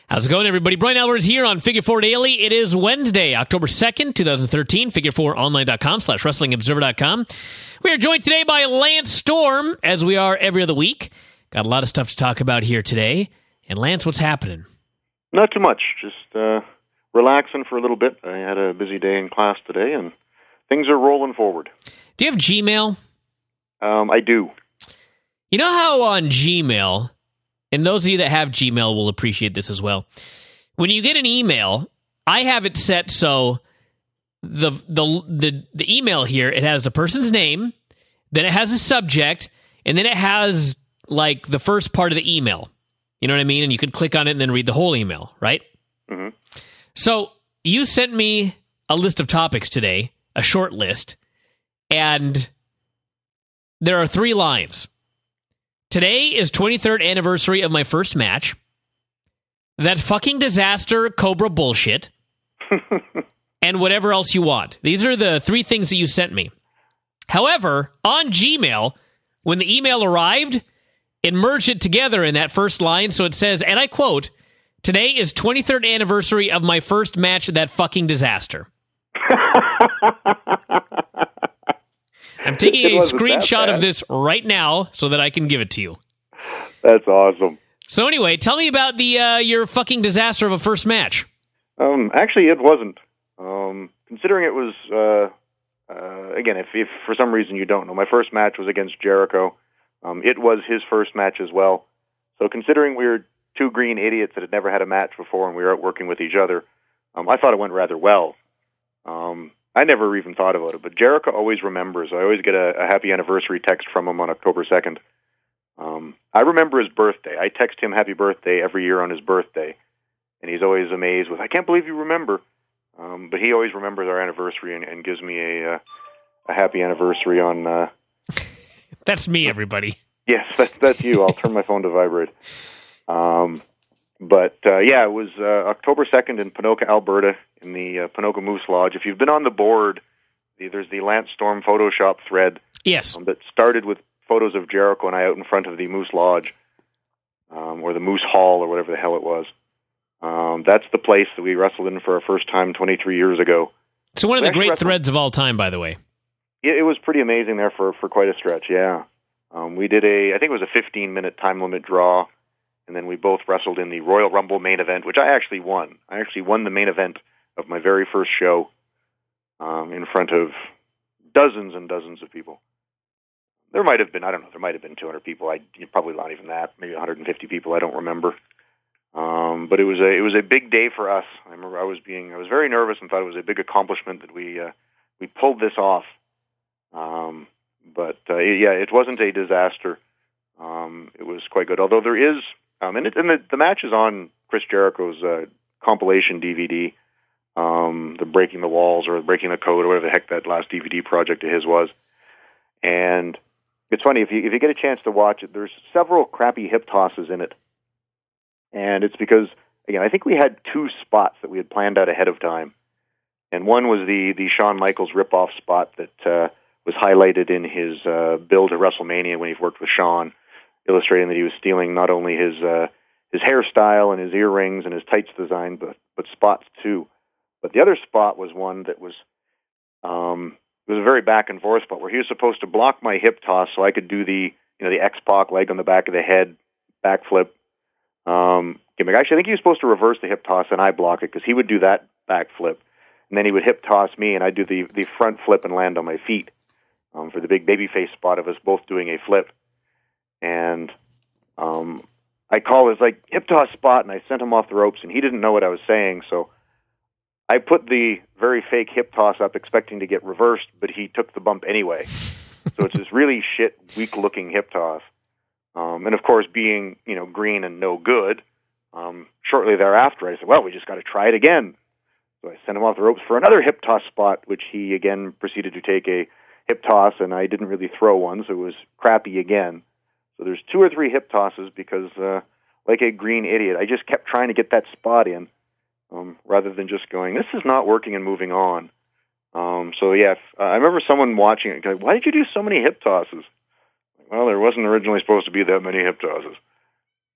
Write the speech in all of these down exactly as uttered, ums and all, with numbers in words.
How's it going, everybody? Brian Alvarez here on Figure Four Daily. It is Wednesday, October second, twenty thirteen. figure four online dot com slash wrestling observer dot com. We are joined today by Lance Storm, as we are every other week. Got a lot of stuff to talk about here today. And Lance, what's happening? Not too much. Just uh, relaxing for a little bit. I had a busy day in class today, and things are rolling forward. Do you have Gmail? Um, I do. You know how on Gmail... and those of you that have Gmail will appreciate this as well. When you get an email, I have it set so the the the, the email here, it has the person's name, then it has a subject, and then it has like the first part of the email. You know what I mean? And you can click on it and then read the whole email, right? Mm-hmm. So you sent me a list of topics today, a short list, and there are three lines. Today is twenty-third anniversary of my first match. That fucking disaster Cobra bullshit. And whatever else you want. These are the three things that you sent me. However, on Gmail, when the email arrived, it merged it together in that first line. So it says, and I quote, today is twenty-third anniversary of my first match, that fucking disaster. I'm taking a screenshot of this right now so that I can give it to you. That's awesome. So anyway, tell me about the uh, your fucking disaster of a first match. Um, actually, it wasn't. Um, considering it was, uh, uh, again, if, if for some reason you don't know, my first match was against Jericho. Um, it was his first match as well. So considering we were two green idiots that had never had a match before and we were out working with each other, um, I thought it went rather well. Um, I never even thought about it, but Jericho always remembers. I always get a, a happy anniversary text from him on October second. Um, I remember his birthday. I text him happy birthday every year on his birthday, and he's always amazed with, I can't believe you remember. Um, but he always remembers our anniversary and, and gives me a, uh, a happy anniversary on... Uh, that's me, everybody. Yes, that's, that's you. I'll turn my phone to vibrate. Um, but, uh, yeah, it was uh, October second in Ponoka, Alberta, in the uh, Ponoka Moose Lodge. If you've been on the board, the, there's the Lance Storm Photoshop thread. Yes. Um, that started with photos of Jericho and I out in front of the Moose Lodge, um, or the Moose Hall, or whatever the hell it was. Um, that's the place that we wrestled in for our first time twenty-three years ago. So one of we the great wrestled, threads of all time, by the way. It, it was pretty amazing there for, for quite a stretch, yeah. Um, we did a, I think it was a fifteen-minute time limit draw, and then we both wrestled in the Royal Rumble main event, which I actually won. I actually won the main event of my very first show um, in front of dozens and dozens of people. There might have been, I don't know, there might have been two hundred people. I probably not even that, maybe one hundred fifty people. I don't remember. Um, but it was a it was a big day for us. I remember I was being I was very nervous and thought it was a big accomplishment that we uh, we pulled this off. Um, but uh, yeah, it wasn't a disaster. Um, it was quite good. Although there is, um, and, it, and the, the match is on Chris Jericho's uh, compilation D V D, um, the Breaking the Walls or Breaking the Code or whatever the heck that last D V D project of his was. And it's funny, if you if you get a chance to watch it, there's several crappy hip tosses in it. And it's because, again, I think we had two spots that we had planned out ahead of time. And one was the, the Shawn Michaels ripoff spot that uh, was highlighted in his uh, build to WrestleMania when he worked with Shawn, illustrating that he was stealing not only his uh, his hairstyle and his earrings and his tights design, but, but spots too. But the other spot was one that was... Um, It was a very back and forth spot where he was supposed to block my hip toss so I could do the, you know, the X-Pac leg on the back of the head, backflip. Um, gimmick. Actually, I think he was supposed to reverse the hip toss and I block it because he would do that backflip. And then he would hip toss me and I'd do the, the front flip and land on my feet um, for the big babyface spot of us both doing a flip. And um, I call his like hip toss spot and I sent him off the ropes and he didn't know what I was saying, so I put the very fake hip toss up expecting to get reversed, but he took the bump anyway. So it's this really shit, weak-looking hip toss. Um, and, of course, being, you know, green and no good, um, shortly thereafter I said, well, we just got to try it again. So I sent him off the ropes for another hip toss spot, which he, again, proceeded to take a hip toss, and I didn't really throw one, so it was crappy again. So there's two or three hip tosses because, uh, like a green idiot, I just kept trying to get that spot in. Um, rather than just going, this is not working and moving on. Um, so, yeah, if, uh, I remember someone watching it going, why did you do so many hip tosses? Well, there wasn't originally supposed to be that many hip tosses.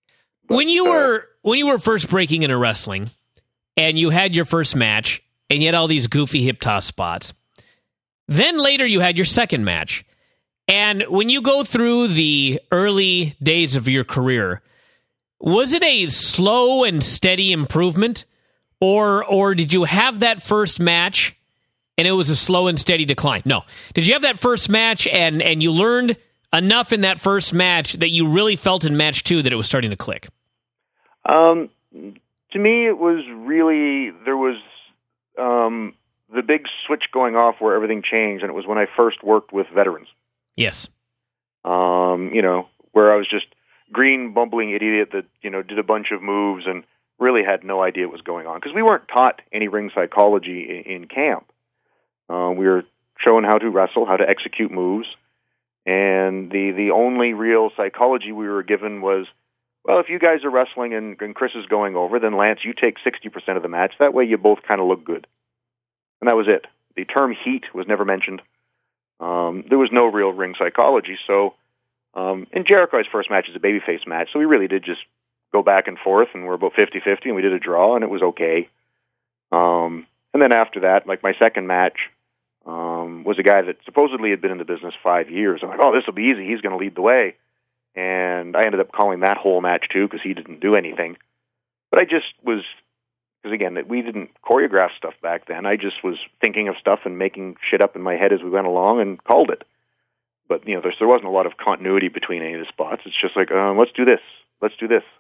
But, when you uh, were when you were first breaking into wrestling, and you had your first match, and you had all these goofy hip toss spots, then later you had your second match, and when you go through the early days of your career, was it a slow and steady improvement, or or did you have that first match and it was a slow and steady decline? No. Did you have that first match and, and you learned enough in that first match that you really felt in match two that it was starting to click? Um, to me, it was really, there was um, the big switch going off where everything changed, and it was when I first worked with veterans. Yes. Um, you know, where I was just green, bumbling idiot that, you know, did a bunch of moves and really had no idea what was going on. Because we weren't taught any ring psychology in, in camp. Uh, we were shown how to wrestle, how to execute moves, and the, the only real psychology we were given was, well, if you guys are wrestling and, and Chris is going over, then Lance, you take sixty percent of the match. That way you both kind of look good. And that was it. The term heat was never mentioned. Um, there was no real ring psychology. So, um, and Jericho's first match is a babyface match, so we really did just go back and forth, and we're about fifty-fifty, and we did a draw, and it was okay. Um, and then after that, like my second match um, was a guy that supposedly had been in the business five years. I'm like, oh, this will be easy. He's going to lead the way. And I ended up calling that whole match, too, because he didn't do anything. But I just was, because again, we didn't choreograph stuff back then. I just was thinking of stuff and making shit up in my head as we went along and called it. But, you know, there, there wasn't a lot of continuity between any of the spots. It's just like, um, let's do this. Let's do this.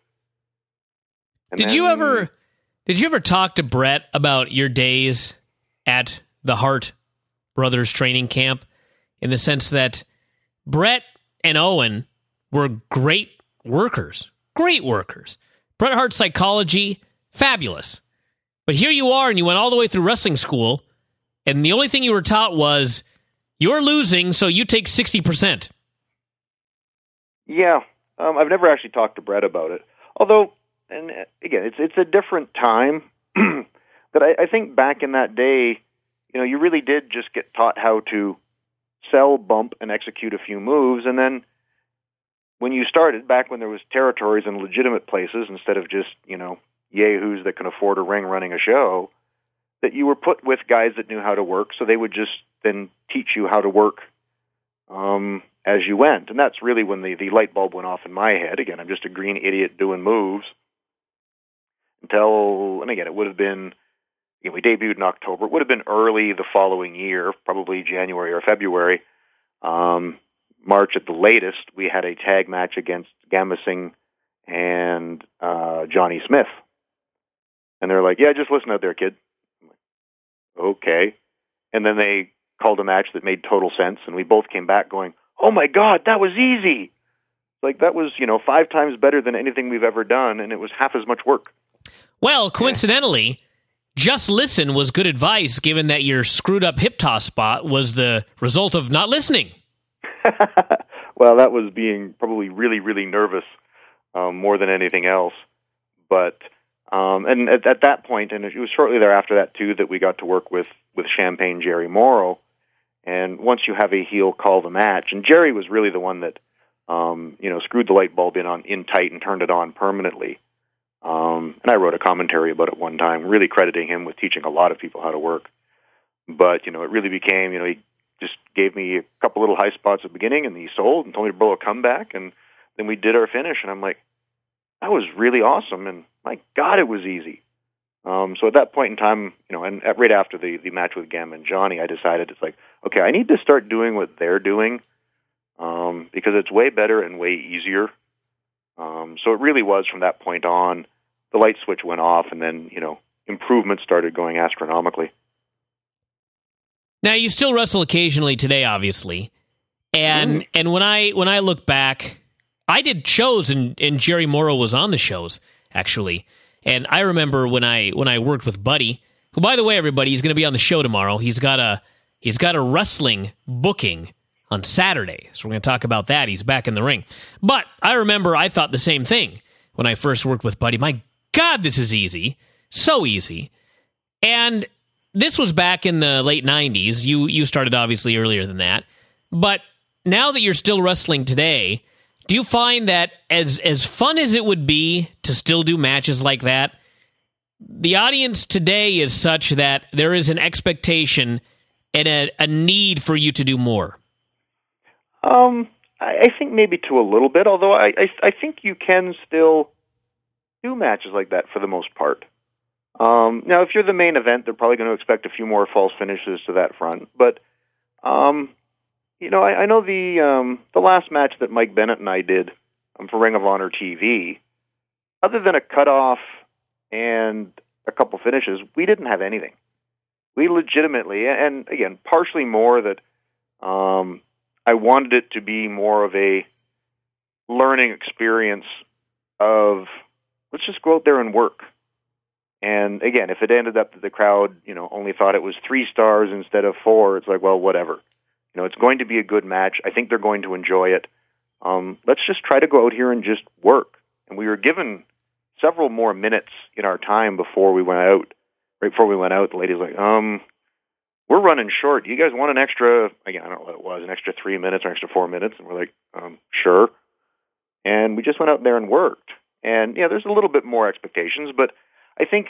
And did then, you ever did you ever talk to Brett about your days at the Hart Brothers training camp, in the sense that Brett and Owen were great workers, great workers. Bret Hart's psychology, fabulous. But here you are, and you went all the way through wrestling school, and the only thing you were taught was, you're losing, so you take sixty percent. Yeah, um, I've never actually talked to Brett about it. Although, and again, it's it's a different time. That I, I think back in that day, you know, you really did just get taught how to sell, bump, and execute a few moves, and then when you started, back when there was territories and legitimate places, instead of just, you know, yahoos that can afford a ring running a show, that you were put with guys that knew how to work, so they would just then teach you how to work um, as you went. And that's really when the, the light bulb went off in my head. Again, I'm just a green idiot doing moves. Until, and again, it would have been, you know, we debuted in October. It would have been early the following year, probably January or February. Um, March at the latest, we had a tag match against Gamba Singh and uh, Johnny Smith. And they're like, yeah, just listen out there, kid. I'm like, okay. And then they called a match that made total sense, and we both came back going, oh my God, that was easy. Like, that was, you know, five times better than anything we've ever done, and it was half as much work. Well, coincidentally, yeah. Just listen was good advice, given that your screwed up hip toss spot was the result of not listening. Well, that was being probably really, really nervous um, more than anything else. But, um, and at, at that point, and it was shortly thereafter that, too, that we got to work with, with Champagne Jerry Morrow. And once you have a heel call the match, and Jerry was really the one that, um, you know, screwed the light bulb in on in tight and turned it on permanently. Um, and I wrote a commentary about it one time, really crediting him with teaching a lot of people how to work. But, you know, it really became, you know, he just gave me a couple little high spots at the beginning, and he sold and told me to blow a comeback, and then we did our finish, and I'm like, that was really awesome, and my God, it was easy. Um, so at that point in time, you know, and at, right after the, the match with Gamba and Johnny, I decided it's like, okay, I need to start doing what they're doing, um, because it's way better and way easier. Um, so it really was from that point on, the light switch went off, and then, you know, improvements started going astronomically. Now, you still wrestle occasionally today, obviously. And mm. and when I when I look back, I did shows, and, and Jerry Morrow was on the shows, actually. And I remember when I when I worked with Buddy, who, by the way, everybody, he's going to be on the show tomorrow. He's got a he's got a wrestling booking on Saturday, so we're going to talk about that. He's back in the ring. But I remember I thought the same thing when I first worked with Buddy. My God, this is easy. So easy. And this was back in the late nineties. You you started obviously earlier than that. But now that you're still wrestling today, Do you find that as as fun as it would be to still do matches like that, the audience today is such that there is an expectation and a, a need for you to do more? Um, I, I think maybe to a little bit, although I, I, I think you can still do matches like that for the most part. Um, now, if you're the main event, they're probably going to expect a few more false finishes to that front. But, um, you know, I, I know the um, the last match that Mike Bennett and I did um, for Ring of Honor T V, other than a cutoff and a couple finishes, we didn't have anything. We legitimately, and again, partially more that um, I wanted it to be more of a learning experience of, let's just go out there and work. And again, if it ended up that the crowd, you know, only thought it was three stars instead of four, it's like, well, whatever. You know, it's going to be a good match. I think they're going to enjoy it. Um, let's just try to go out here and just work. And we were given several more minutes in our time before we went out. Right before we went out, the lady's like, um, we're running short. Do you guys want an extra, again, I don't know what it was, an extra three minutes or extra four minutes? And we're like, um, sure. And we just went out there and worked. And, yeah, there's a little bit more expectations, but I think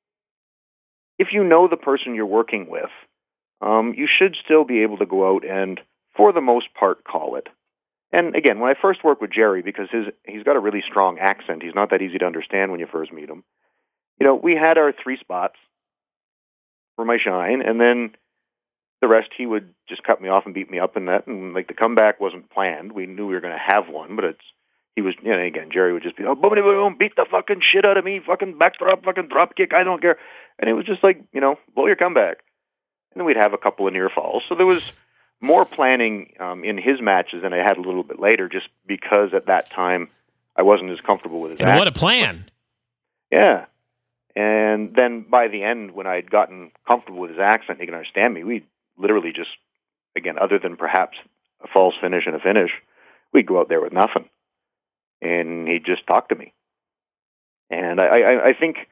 if you know the person you're working with, um, you should still be able to go out and, for the most part, call it. And again, when I first worked with Jerry, because his he's got a really strong accent, he's not that easy to understand when you first meet him. You know, we had our three spots for my shine, and then the rest he would just cut me off and beat me up in that. And like the comeback wasn't planned. We knew we were going to have one, but it's he was. You know, again, Jerry would just be, oh, boom, boom, boom, beat the fucking shit out of me, fucking backdrop, fucking drop kick, I don't care. And it was just like, you know, blow your comeback. And then we'd have a couple of near falls. So there was more planning um, in his matches than I had a little bit later, just because at that time I wasn't as comfortable with his and act. What a plan. Yeah. And then by the end, when I had gotten comfortable with his accent, he could understand me, we literally just, again, other than perhaps a false finish and a finish, we'd go out there with nothing. And he'd just talk to me. And I, I, I think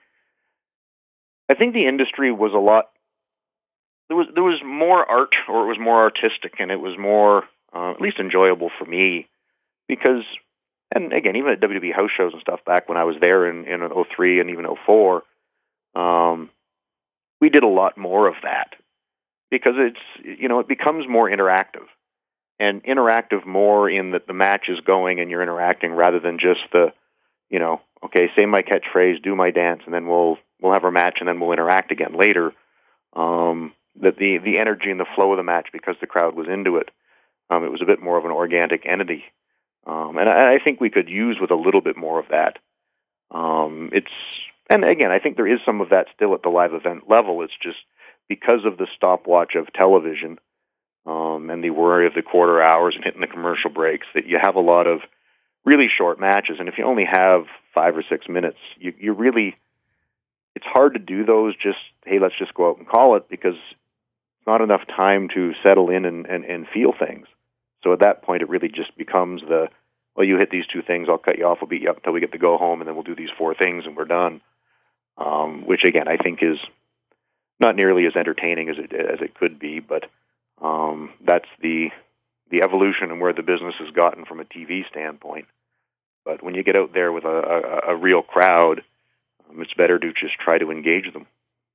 I think the industry was a lot, there was there was more art, or it was more artistic, and it was more, uh, at least enjoyable for me, because, and again, even at W W E house shows and stuff back when I was there in, in oh three and even oh four, um, we did a lot more of that, because it's, you know, it becomes more interactive, and interactive more in that the match is going and you're interacting rather than just the, you know, okay, say my catchphrase, do my dance, and then we'll we'll have our match and then we'll interact again later. Um, that the, the energy and the flow of the match, because the crowd was into it, um, it was a bit more of an organic entity. Um, and I, I think we could use with a little bit more of that. Um, it's and again, I think there is some of that still at the live event level. It's just because of the stopwatch of television um, and the worry of the quarter hours and hitting the commercial breaks, that you have a lot of really short matches. And if you only have five or six minutes, you, you really, it's hard to do those just, hey, let's just go out and call it, because it's not enough time to settle in and, and, and feel things. So at that point, it really just becomes the, well, you hit these two things, I'll cut you off, we'll beat you up until we get to go home, and then we'll do these four things and we're done. Um, which, again, I think is not nearly as entertaining as it as it could be, but um, that's the the evolution and where the business has gotten from a T V standpoint. But when you get out there with a, a, a real crowd, um, it's better to just try to engage them.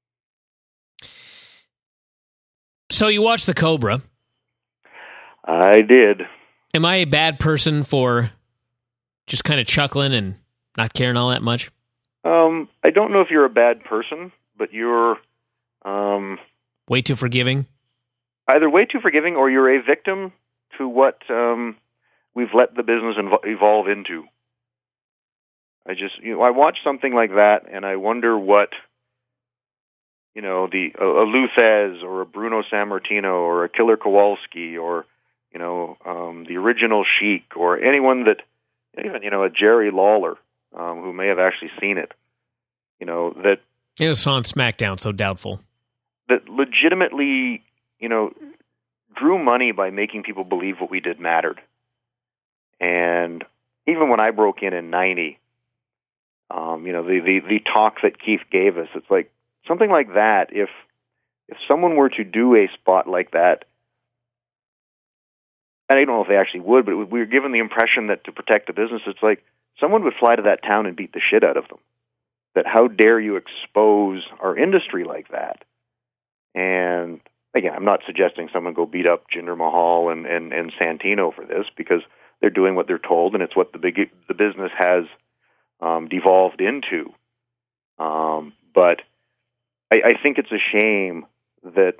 So you watched the Cobra. I did. Am I a bad person for just kind of chuckling and not caring all that much? Um, I don't know if you're a bad person, but you're um, way too forgiving. Either way too forgiving, or you're a victim to what um, we've let the business inv- evolve into. I just, you know, I watch something like that, and I wonder what, you know, the a, a Lou Thesz or a Bruno Sammartino or a Killer Kowalski or, you know, um, the original Sheik or anyone that, even, you know, a Jerry Lawler, um, who may have actually seen it, you know, that... It was on SmackDown, so doubtful. That legitimately, you know, drew money by making people believe what we did mattered. And even when I broke in in ninety, um, you know, the, the, the talk that Keith gave us, it's like, something like that, if if someone were to do a spot like that, and I don't know if they actually would, but we were given the impression that to protect the business, it's like someone would fly to that town and beat the shit out of them. That how dare you expose our industry like that? And again, I'm not suggesting someone go beat up Jinder Mahal and, and, and Santino for this, because they're doing what they're told, and it's what the big the business has um, devolved into. Um, but I, I think it's a shame that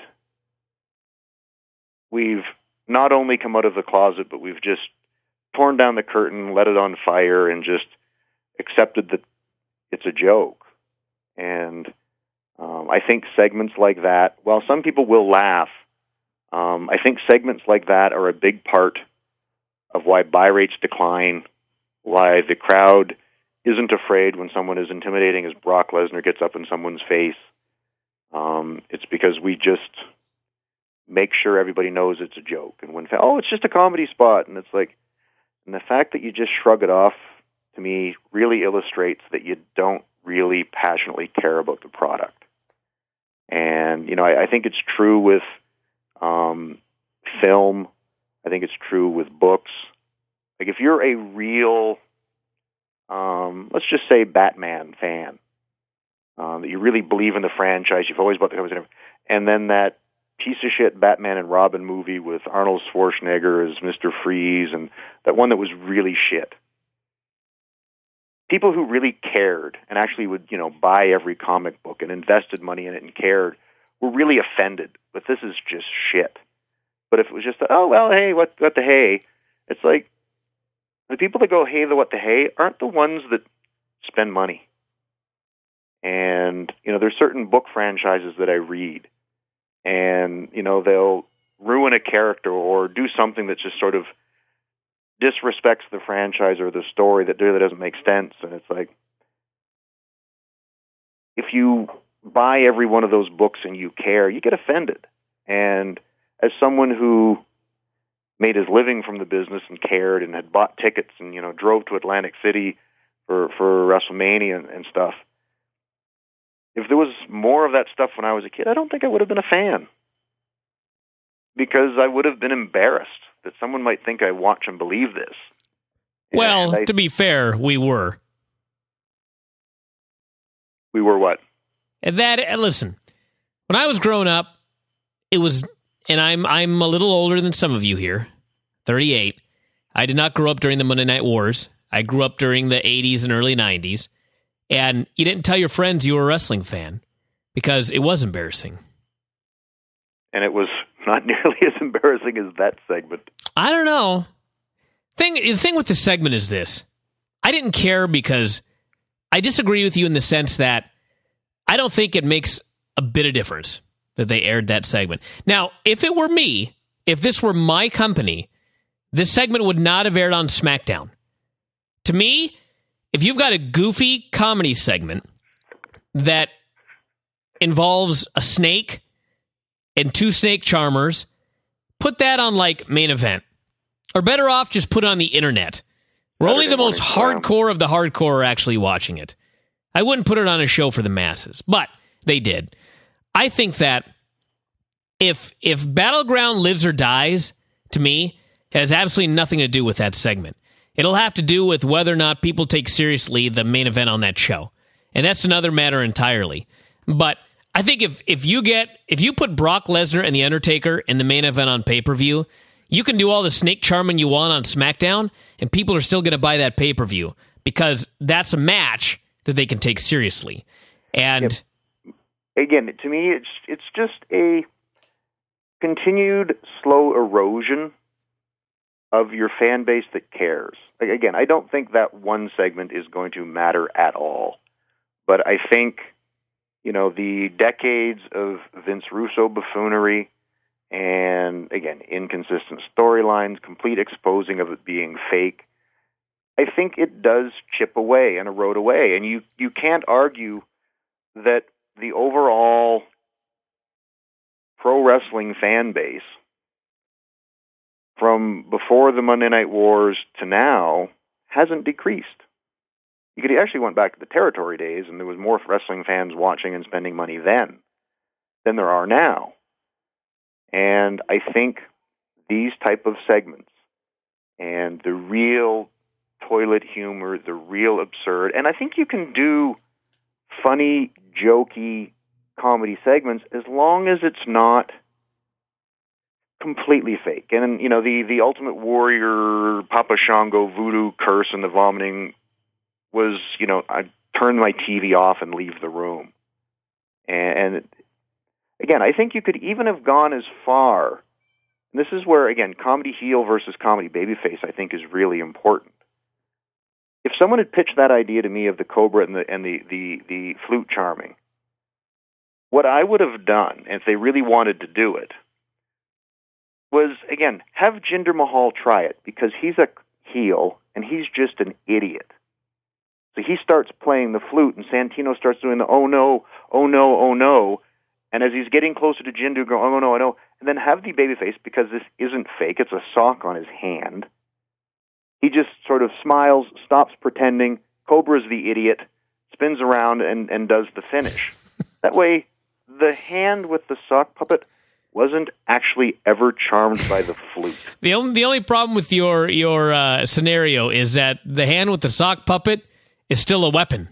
we've not only come out of the closet, but we've just torn down the curtain, let it on fire, and just accepted that it's a joke. And um, I think segments like that, while some people will laugh, um, I think segments like that are a big part of why buy rates decline, why the crowd isn't afraid when someone as intimidating as Brock Lesnar gets up in someone's face. Um, it's because we just make sure everybody knows it's a joke. And when, oh, it's just a comedy spot. And it's like, and the fact that you just shrug it off, to me, really illustrates that you don't really passionately care about the product. And, you know, I, I think it's true with um, film. I think it's true with books. Like, if you're a real, um, let's just say, Batman fan, um, that you really believe in the franchise, you've always bought the comics, and then that piece of shit Batman and Robin movie with Arnold Schwarzenegger as Mister Freeze, and that one that was really shit. People who really cared and actually would, you know, buy every comic book and invested money in it and cared were really offended. But this is just shit. But if it was just, oh, well, hey, what, what the hey? It's like, the people that go, hey, the what the hey, aren't the ones that spend money. And, you know, there's certain book franchises that I read, and, you know, they'll ruin a character or do something that just sort of disrespects the franchise or the story that really doesn't make sense. And it's like, if you buy every one of those books and you care, you get offended. And as someone who made his living from the business and cared and had bought tickets and, you know, drove to Atlantic City for, for WrestleMania and, and stuff, if there was more of that stuff when I was a kid, I don't think I would have been a fan. Because I would have been embarrassed that someone might think I watch and believe this. Well, I, to be fair, we were. We were what? And that, listen, when I was growing up, it was, and I'm I'm a little older than some of you here, thirty-eight. I did not grow up during the Monday Night Wars. I grew up during the eighties and early nineties. And you didn't tell your friends you were a wrestling fan because it was embarrassing. And it was not nearly as embarrassing as that segment. I don't know. Thing, the thing with the segment is this. I didn't care because I disagree with you in the sense that I don't think it makes a bit of difference that they aired that segment. Now, if it were me, if this were my company, this segment would not have aired on SmackDown. To me, if you've got a goofy comedy segment that involves a snake and two snake charmers, put that on, like, Main Event. Or better off, just put it on the internet, where only the most hardcore of the hardcore are actually watching it. I wouldn't put it on a show for the masses, but they did. I think that if if Battleground lives or dies, to me, it has absolutely nothing to do with that segment. It'll have to do with whether or not people take seriously the main event on that show. And that's another matter entirely. But I think if if you get if you put Brock Lesnar and The Undertaker in the main event on pay-per-view, you can do all the snake charming you want on SmackDown, and people are still going to buy that pay-per-view because that's a match that they can take seriously. And yep. Again, to me, it's it's just a continued slow erosion of your fan base that cares. Again, I don't think that one segment is going to matter at all. But I think, you know, the decades of Vince Russo buffoonery and, again, inconsistent storylines, complete exposing of it being fake, I think it does chip away and erode away. And you, you can't argue that the overall pro wrestling fan base from before the Monday Night Wars to now hasn't decreased. You could actually went back to the territory days, and there was more wrestling fans watching and spending money then than there are now. And I think these type of segments and the real toilet humor, the real absurd. And I think you can do funny, jokey comedy segments as long as it's not completely fake. And, you know, the, the Ultimate Warrior, Papa Shango voodoo curse and the vomiting was, you know, I turn my T V off and leave the room. And, and again, I think you could even have gone as far. And this is where, again, comedy heel versus comedy babyface, I think, is really important. If someone had pitched that idea to me of the Cobra and the and the, the, the flute charming, what I would have done, if they really wanted to do it, was, again, have Jinder Mahal try it, because he's a heel and he's just an idiot. So he starts playing the flute, and Santino starts doing the oh no, oh no, oh no, and as he's getting closer to Jinder, go oh no, I know, and then have the babyface, because this isn't fake, it's a sock on his hand. He just sort of smiles, stops pretending, Cobra's the idiot, spins around and, and does the finish. That way, the hand with the sock puppet wasn't actually ever charmed by the flute. The only the only problem with your your uh, scenario is that the hand with the sock puppet is still a weapon.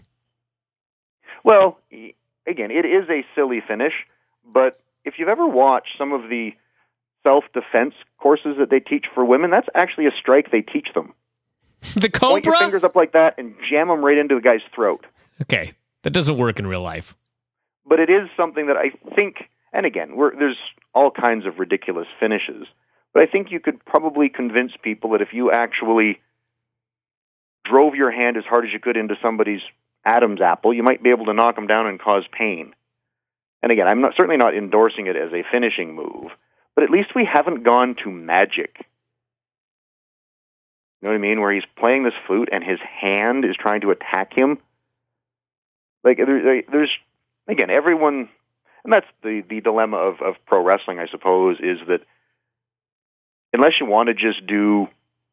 Well, again, it is a silly finish, but if you've ever watched some of the self-defense courses that they teach for women, that's actually a strike they teach them. The Cobra? Point your fingers up like that and jam them right into the guy's throat. Okay, that doesn't work in real life. But it is something that I think, and again, we're, there's all kinds of ridiculous finishes, but I think you could probably convince people that if you actually drove your hand as hard as you could into somebody's Adam's apple, you might be able to knock them down and cause pain. And again, I'm not, certainly not endorsing it as a finishing move, but at least we haven't gone to magic. You know what I mean? Where he's playing this flute and his hand is trying to attack him. Like, there, there's, again, everyone, and that's the, the dilemma of, of pro wrestling, I suppose, is that unless you want to just do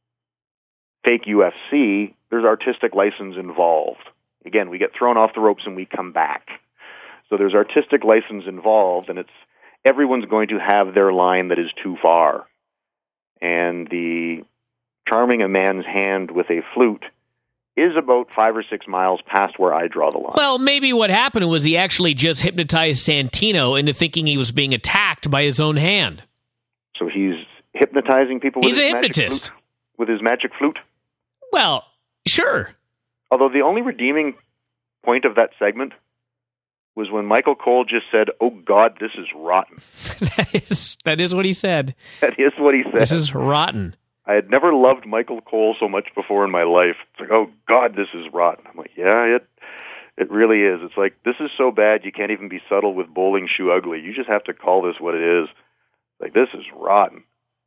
fake U F C, there's artistic license involved. Again, we get thrown off the ropes and we come back. So there's artistic license involved, and it's everyone's going to have their line that is too far. And the charming a man's hand with a flute is about five or six miles past where I draw the line. Well, maybe what happened was he actually just hypnotized Santino into thinking he was being attacked by his own hand. So he's hypnotizing people with he's his a magic hypnotist. flute? With his magic flute? Well, sure. Although the only redeeming point of that segment was when Michael Cole just said, "Oh God, this is rotten." that is that is what he said. That is what he said. This is rotten. I had never loved Michael Cole so much before in my life. It's like, "Oh God, this is rotten." I'm like, "Yeah, it it really is." It's like, this is so bad you can't even be subtle with bowling shoe ugly. You just have to call this what it is. Like, this is rotten.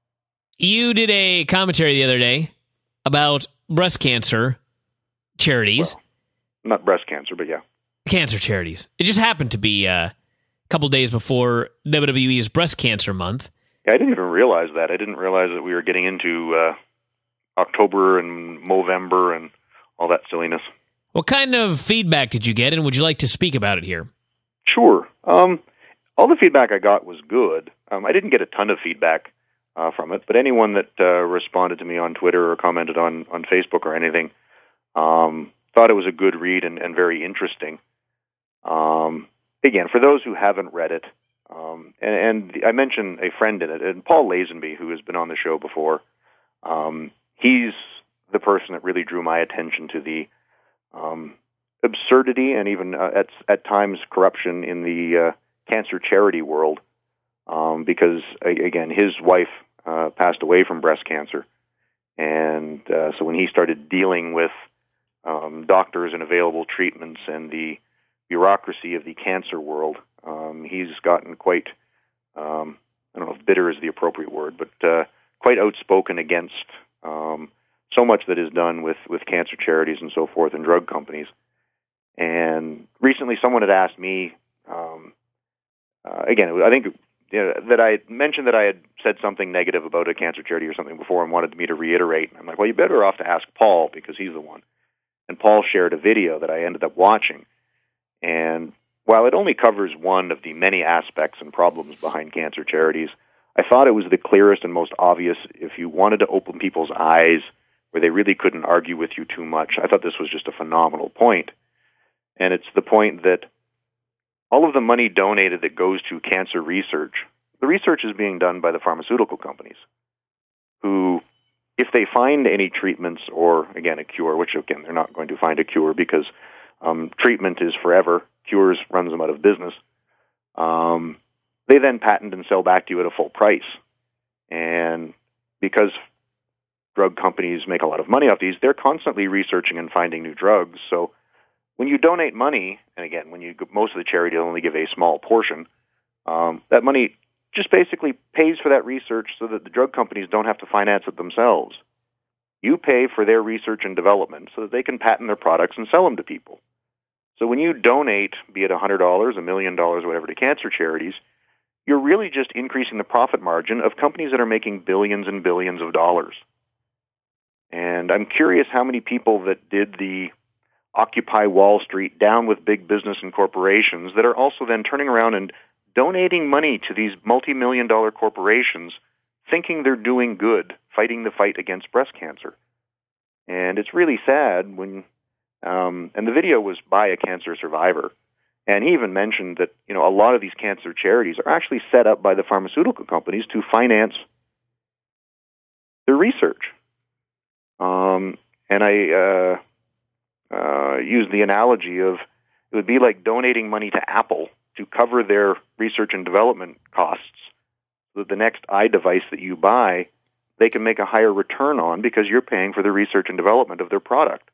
You did a commentary the other day about breast cancer charities. Well, not breast cancer, but yeah. Cancer charities. It just happened to be uh, a couple days before W W E's Breast Cancer Month. Yeah, I didn't even realize that. I didn't realize that we were getting into uh, October and Movember and all that silliness. What kind of feedback did you get, and would you like to speak about it here? Sure. Um, all the feedback I got was good. Um, I didn't get a ton of feedback uh, from it, but anyone that uh, responded to me on Twitter or commented on, on Facebook or anything um, thought it was a good read and, and very interesting. Um, again, for those who haven't read it, um, and, and I mentioned a friend in it, and Paul Lazenby, who has been on the show before, um, he's the person that really drew my attention to the um, absurdity and even uh, at, at times corruption in the uh, cancer charity world, um, because, again, his wife uh, passed away from breast cancer, and uh, so when he started dealing with um, doctors and available treatments and the bureaucracy of the cancer world, um, he's gotten quite, um, I don't know if bitter is the appropriate word, but uh, quite outspoken against um, so much that is done with, with cancer charities and so forth and drug companies. And recently someone had asked me, um, uh, again, I think you know, that I had mentioned that I had said something negative about a cancer charity or something before and wanted me to reiterate. I'm like, well, you're better off to ask Paul because he's the one. And Paul shared a video that I ended up watching. And while it only covers one of the many aspects and problems behind cancer charities, I thought it was the clearest and most obvious. If you wanted to open people's eyes where they really couldn't argue with you too much, I thought this was just a phenomenal point. And it's the point that all of the money donated that goes to cancer research, the research is being done by the pharmaceutical companies who, if they find any treatments or, again, a cure, which, again, they're not going to find a cure because um, treatment is forever. Cures runs them out of business. Um, they then patent and sell back to you at a full price. And because drug companies make a lot of money off these, they're constantly researching and finding new drugs. So when you donate money, and again, when you most of the charity only give a small portion, um, that money just basically pays for that research so that the drug companies don't have to finance it themselves. You pay for their research and development so that they can patent their products and sell them to people. So when you donate, be it one hundred dollars, a million dollars, whatever, to cancer charities, you're really just increasing the profit margin of companies that are making billions and billions of dollars. And I'm curious how many people that did the Occupy Wall Street, down with big business and corporations, that are also then turning around and donating money to these multi-million dollar corporations, thinking they're doing good, fighting the fight against breast cancer. And it's really sad when, um, and the video was by a cancer survivor, and he even mentioned that, you know, a lot of these cancer charities are actually set up by the pharmaceutical companies to finance their research. Um, and I uh, uh, used the analogy of it would be like donating money to Apple to cover their research and development costs, so that the next iDevice that you buy, they can make a higher return on because you're paying for the research and development of their product.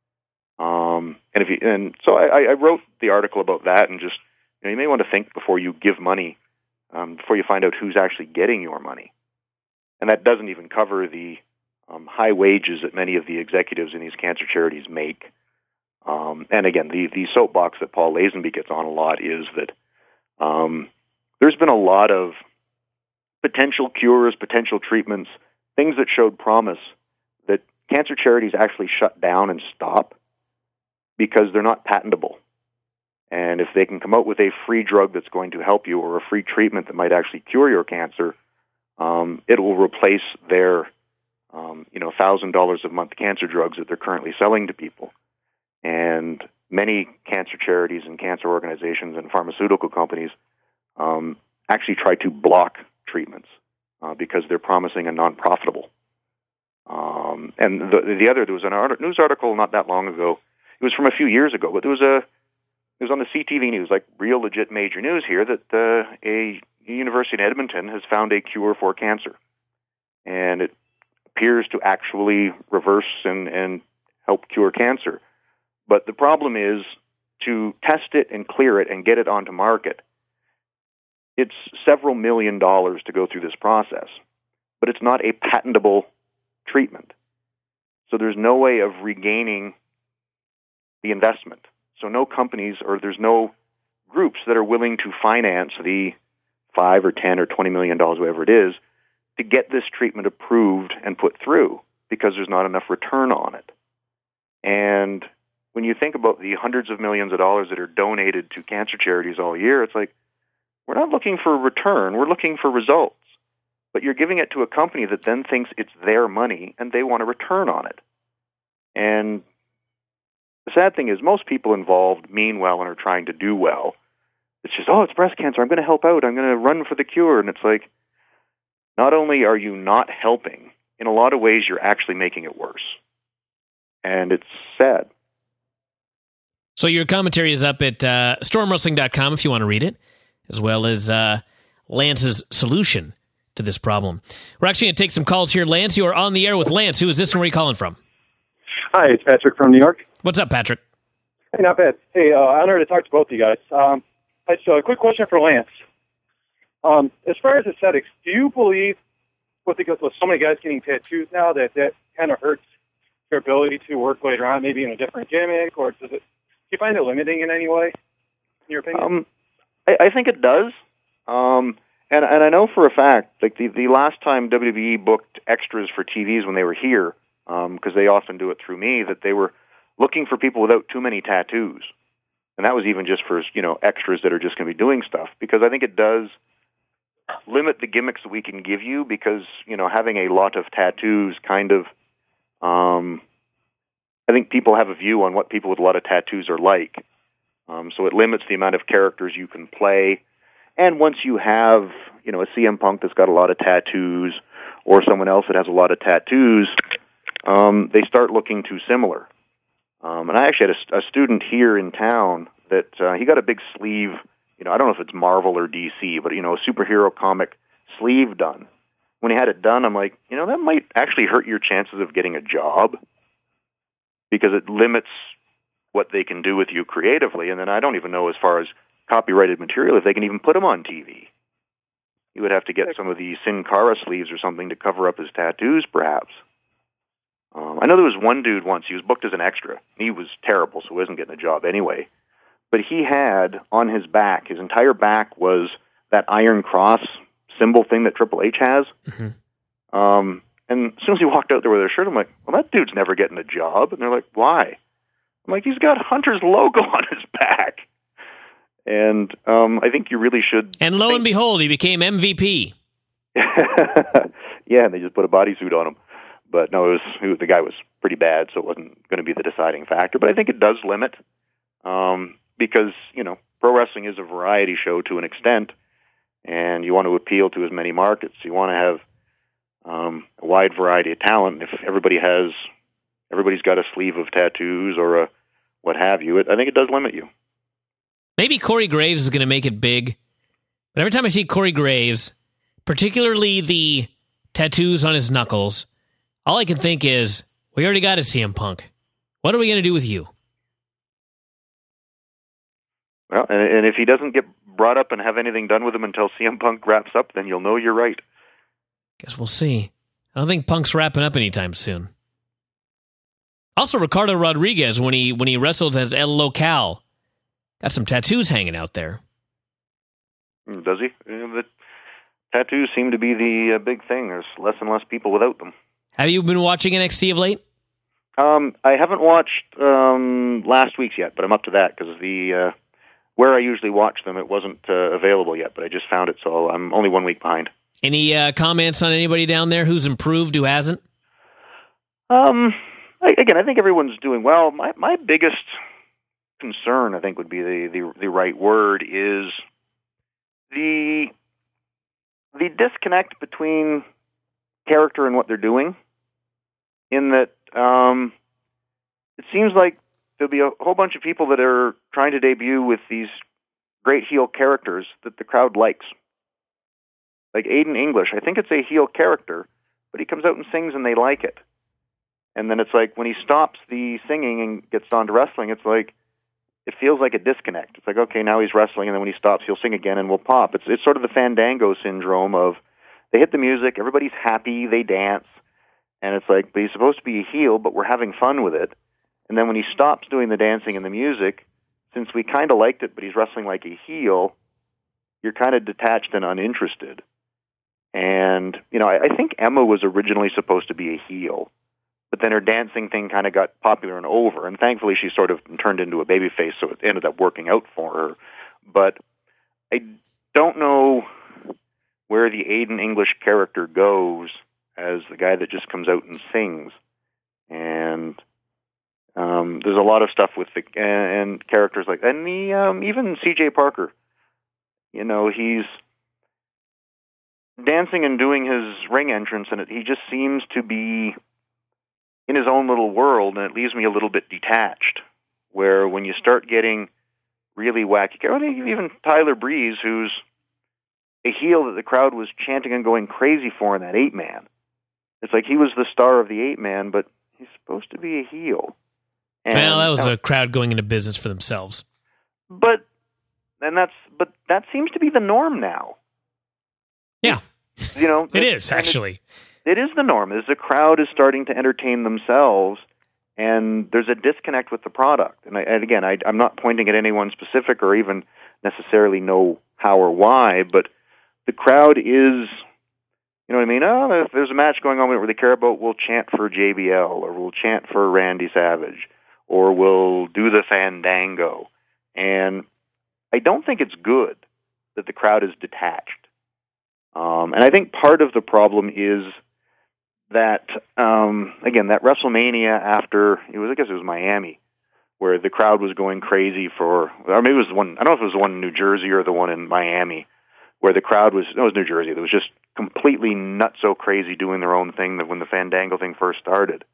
Um, and if you, and so I, I wrote the article about that, and just, you know, you may want to think before you give money, um, before you find out who's actually getting your money. And that doesn't even cover the um, high wages that many of the executives in these cancer charities make. Um, and again, the, the soapbox that Paul Lazenby gets on a lot is that um, there's been a lot of potential cures, potential treatments, things that showed promise that cancer charities actually shut down and stop because they're not patentable. And if they can come out with a free drug that's going to help you, or a free treatment that might actually cure your cancer, um, it will replace their, um, you know, one thousand dollars a month cancer drugs that they're currently selling to people. And many cancer charities and cancer organizations and pharmaceutical companies um, actually try to block treatments uh, because they're promising and non-profitable. Um, and the, the other, there was an art, news article not that long ago. It was from a few years ago, but there was a, it was on the C T V News, like real legit major news here, that uh, a university in Edmonton has found a cure for cancer. And it appears to actually reverse and, and help cure cancer. But the problem is, to test it and clear it and get it onto market, it's several million dollars to go through this process. But it's not a patentable treatment. So there's no way of regaining the investment. So no companies, or there's no groups that are willing to finance the five or ten or twenty million dollars, whatever it is, to get this treatment approved and put through, because there's not enough return on it. And when you think about the hundreds of millions of dollars that are donated to cancer charities all year, it's like, we're not looking for a return, we're looking for results. But you're giving it to a company that then thinks it's their money and they want a return on it. And the sad thing is, most people involved mean well and are trying to do well. It's just, oh, it's breast cancer, I'm going to help out, I'm going to run for the cure. And it's like, not only are you not helping, in a lot of ways you're actually making it worse. And it's sad. So your commentary is up at uh, storm wrestling dot com if you want to read it, as well as uh, Lance's solution to this problem. We're actually going to take some calls here. Lance, you are on the air with Lance. Who is this and where are you calling from? Hi, it's Patrick from New York. What's up, Patrick? Hey, not bad. Hey, uh, honored to talk to both of you guys. Um, so a quick question for Lance. Um, as far as aesthetics, do you believe, with, the, with so many guys getting tattoos now, that that kind of hurts their ability to work later on, maybe in a different gimmick, or does it, do you find it limiting in any way, in your opinion? Um, I, I think it does. Um, and, and I know for a fact, like the, the last time W W E booked extras for T Vs when they were here, because um, they often do it through me, that they were looking for people without too many tattoos. And that was even just for, you know, extras that are just going to be doing stuff, because I think it does limit the gimmicks that we can give you because, you know, having a lot of tattoos kind of, um, I think people have a view on what people with a lot of tattoos are like. Um, so it limits the amount of characters you can play. And once you have, you know, a C M Punk that's got a lot of tattoos or someone else that has a lot of tattoos, um, they start looking too similar. Um, and I actually had a, a student here in town that uh, he got a big sleeve, you know, I don't know if it's Marvel or D C, but, you know, a superhero comic sleeve done. When he had it done, I'm like, you know, that might actually hurt your chances of getting a job because it limits what they can do with you creatively. And then I don't even know as far as copyrighted material if they can even put him on T V. You would have to get some of the Sin Cara sleeves or something to cover up his tattoos, perhaps. Um, I know there was one dude once, he was booked as an extra. He was terrible, so he wasn't getting a job anyway. But he had on his back, his entire back was that Iron Cross symbol thing that Triple H has. Mm-hmm. Um, and as soon as he walked out there with a shirt, I'm like, well, that dude's never getting a job. And they're like, why? I'm like, he's got Hunter's logo on his back. And um, I think you really should... And lo think... and behold, he became M V P. Yeah, and they just put a bodysuit on him. But no, it was, it was the guy was pretty bad, so it wasn't going to be the deciding factor. But I think it does limit, um, because, you know, pro wrestling is a variety show to an extent, and you want to appeal to as many markets. You want to have um, a wide variety of talent. If everybody has, everybody's got a sleeve of tattoos or a what have you, it, I think it does limit you. Maybe Corey Graves is going to make it big, but every time I see Corey Graves, particularly the tattoos on his knuckles, all I can think is, we already got a C M Punk. What are we going to do with you? Well, and, and if he doesn't get brought up and have anything done with him until C M Punk wraps up, then you'll know you're right. Guess we'll see. I don't think Punk's wrapping up anytime soon. Also, Ricardo Rodriguez, when he when he wrestled as El Local, got some tattoos hanging out there. Does he? The tattoos seem to be the uh, big thing. There's less and less people without them. Have you been watching N X T of late? Um, I haven't watched um, last week's yet, but I'm up to that because the uh, where I usually watch them, it wasn't uh, available yet, but I just found it, so I'm only one week behind. Any uh, comments on anybody down there who's improved, who hasn't? Um, I, again, I think everyone's doing well. My my biggest concern, I think, would be the, the the right word is the the disconnect between character and what they're doing. In that, um, it seems like there'll be a whole bunch of people that are trying to debut with these great heel characters that the crowd likes. Like Aiden English, I think it's a heel character, but he comes out and sings and they like it. And then it's like when he stops the singing and gets on to wrestling, it's like, it feels like a disconnect. It's like, okay, now he's wrestling, and then when he stops, he'll sing again and we'll pop. It's it's sort of the Fandango syndrome of they hit the music, everybody's happy, they dance, and it's like, but he's supposed to be a heel, but we're having fun with it. And then when he stops doing the dancing and the music, since we kind of liked it, but he's wrestling like a heel, you're kind of detached and uninterested. And, you know, I, I think Emma was originally supposed to be a heel, but then her dancing thing kind of got popular and over, and thankfully she sort of turned into a babyface, so it ended up working out for her. But I don't know where the Aiden English character goes as the guy that just comes out and sings. And um, there's a lot of stuff with the and, and characters like, and the um, even C J Parker. You know, he's dancing and doing his ring entrance, and it, he just seems to be in his own little world, and it leaves me a little bit detached. Where when you start getting really wacky, I think even Tyler Breeze, who's a heel that the crowd was chanting and going crazy for in that eight man. It's like he was the star of the eight man, but he's supposed to be a heel. And, well, that was uh, a crowd going into business for themselves. But and that's but that seems to be the norm now. Yeah, you know, it is actually. It, it is the norm. Is the crowd is starting to entertain themselves, and there's a disconnect with the product. And, I, and again, I, I'm not pointing at anyone specific or even necessarily know how or why, but the crowd is, you know what I mean? Oh, if there's a match going on where they care about, we'll chant for J B L, or we'll chant for Randy Savage, or we'll do the Fandango. And I don't think it's good that the crowd is detached. Um, and I think part of the problem is that, um, again, that WrestleMania after, it was, I guess it was Miami, where the crowd was going crazy for, or maybe it was the one, I don't know if it was the one in New Jersey or the one in Miami, where the crowd was, no, it was New Jersey, it was just completely nutso crazy doing their own thing when the Fandango thing first started.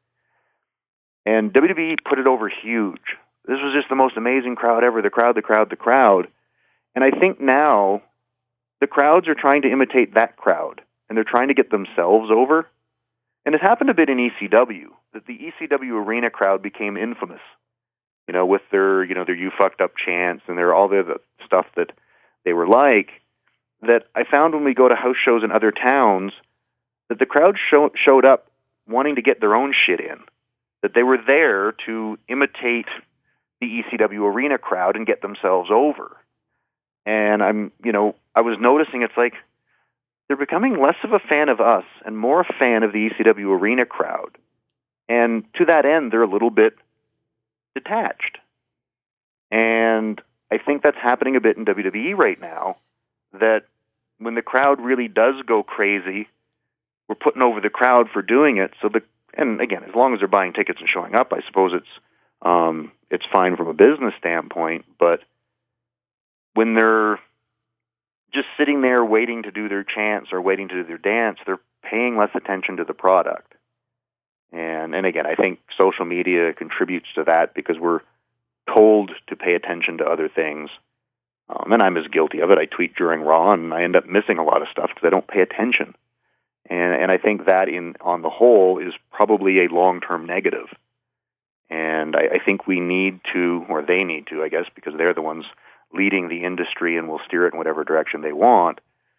And W W E put it over huge. This was just the most amazing crowd ever, the crowd, the crowd, the crowd. And I think now the crowds are trying to imitate that crowd, and they're trying to get themselves over. And it happened a bit in E C W, that the E C W arena crowd became infamous, you know, with their, you know, their you fucked up chants and their all the other stuff that they were like, that I found when we go to house shows in other towns, that the crowd show, showed up wanting to get their own shit in, that they were there to imitate the E C W arena crowd and get themselves over. And I'm, you know, I was noticing it's like they're becoming less of a fan of us and more a fan of the E C W arena crowd. And to that end, they're a little bit detached. And I think that's happening a bit in W W E right now, that when the crowd really does go crazy, we're putting over the crowd for doing it. So the, and again, as long as they're buying tickets and showing up, I suppose it's, um, it's fine from a business standpoint, but when they're just sitting there waiting to do their chants or waiting to do their dance, they're paying less attention to the product. And and again, I think social media contributes to that because we're told to pay attention to other things. Um, and I'm as guilty of it. I tweet during Raw, and I end up missing a lot of stuff because I don't pay attention. And and I think that, in on the whole, is probably a long-term negative. And I, I think we need to, or they need to, I guess, because they're the ones leading the industry and will steer it in whatever direction they want,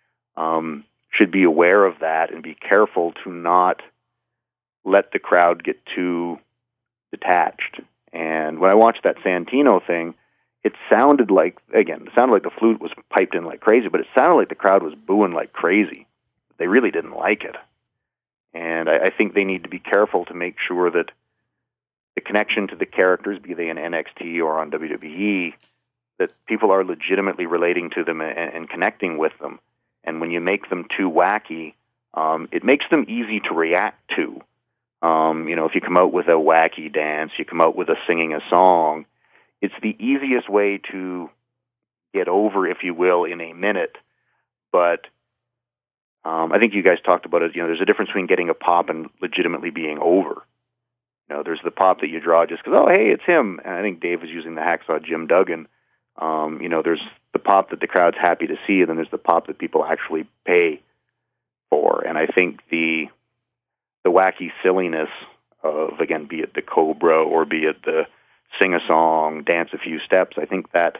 um, should be aware of that and be careful to not let the crowd get too detached. And when I watched that Santino thing, it sounded like, again, it sounded like the flute was piped in like crazy, but it sounded like the crowd was booing like crazy. They really didn't like it. And I, I think they need to be careful to make sure that the connection to the characters, be they in N X T or on W W E, that people are legitimately relating to them and, and connecting with them. And when you make them too wacky, um, it makes them easy to react to. Um, you know, if you come out with a wacky dance, you come out with a singing a song, it's the easiest way to get over, if you will, in a minute. But um, I think you guys talked about it. You know, there's a difference between getting a pop and legitimately being over. You know, there's the pop that you draw just because, oh, hey, it's him. And I think Dave was using the hacksaw Jim Duggan. Um, you know, there's the pop that the crowd's happy to see, and then there's the pop that people actually pay for. And I think the the wacky silliness of, again, be it the Cobra or be it the sing a song, dance a few steps, I think that